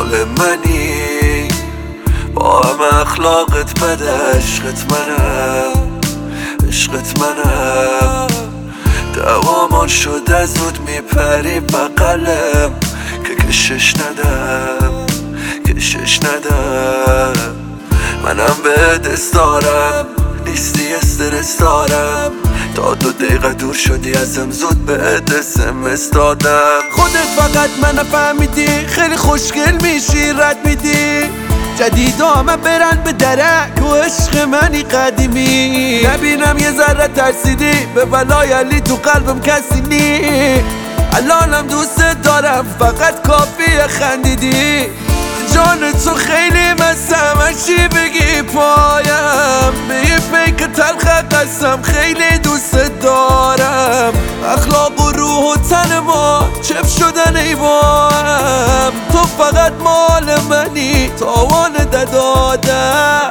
مال منی، با هم اخلاقت بده، عشقت منم، عشقت منم. دوامان شده زود میپری بقلم که کشش ندم، کشش ندم. منم به دست دارم، نیستی استرس دارم. تا 2 دقیقه دور شدی ازم، زود به SMS دادم. خودت فقط منو فهمیدی، خیلی خوشگل میشی رد میدی. جدید همه برن به درک و عشق منی قدیمی. نبینم یه ذره ترسیدی، به ولای علی تو قلبم کسی نی. الانم دوست دارم، فقط کافیه خندیدی. جان تو خیلی مستم، هرچی بگی پایم. به یه پیک تلخ قسم، خیلی دوست دارم. اخلاق و روح و تن ما چپ شدن ای با هم. تو فقط مال منی، تاوان دادم.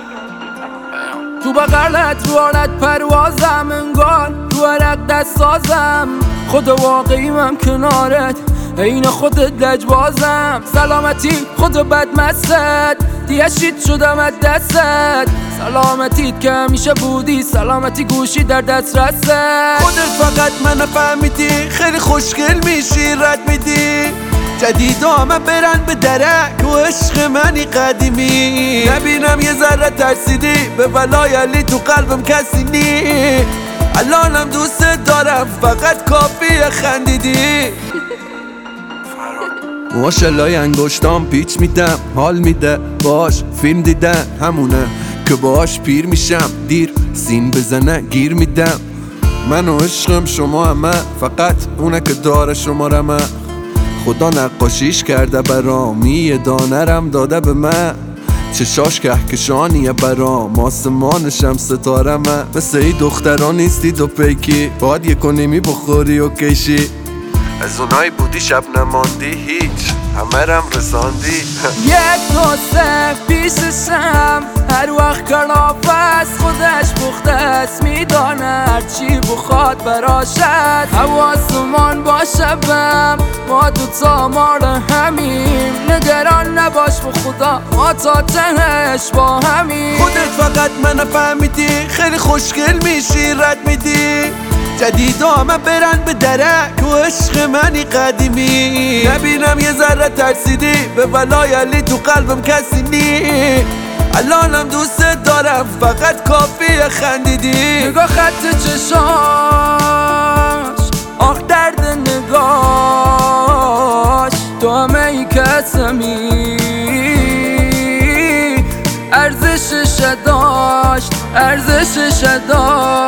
تو بغلت رو آرد پروازم، انگار رو عرق دست سازم. خود واقعیم کنارت، این خودت لجبازم. سلامتی خود بد مستت، دیگه شید شدم از دستت. سلامتیت که همیشه بودی، سلامتی گوشی در دست رست. خودت فقط منو فهمیدی، خیلی خوشگل میشی رد میدی. جدید همه برن به درک و عشق منی قدیمی. نبینم یه ذره ترسیدی، به ولای علی تو قلبم کسی نی. الانم دوست دارم، فقط کافیه خندیدی. ماشالله انگشتام پیچ میدم، حال میده باش. فیلم دیدن همونه که باش پیر میشم، دیر سین بزنه گیر میدم. من و عشقم شما همه، فقط اونه که داره شما رمه. خدا نقاشیش کرده برام، یه دانرم داده به من. چشاش کهکشانیه برام، آسمانشم ستاره من. مثل ای دختران نیستی 2 پیکی، باید 1.5 بخوری و کشی. از اونایی بودی شب نماندی، هیچ همه رم رساندی. 1 2 3 پیششم، هر وقت کلافست خودش پخته است. میدانه هرچی بخواد براشد، حواسمان باشه بم. ما دوتا مال همیم، نگران نباش به خدا، ما تا تهش با همیم. خودت فقط منو فهمیدی، خیلی خوشگل میشی رد میدی. جدید همه برن به درک و عشق منی قدیمی. نبینم یه ذره ترسیدی، به ولای علی تو قلبم کسی نی. الانم دوست دارم، فقط کافیه خندیدی. نگاه خط چشاش، آخ درد نگاش. تو همه ای کسمی، ارزشش داشت، ارزشش داشت.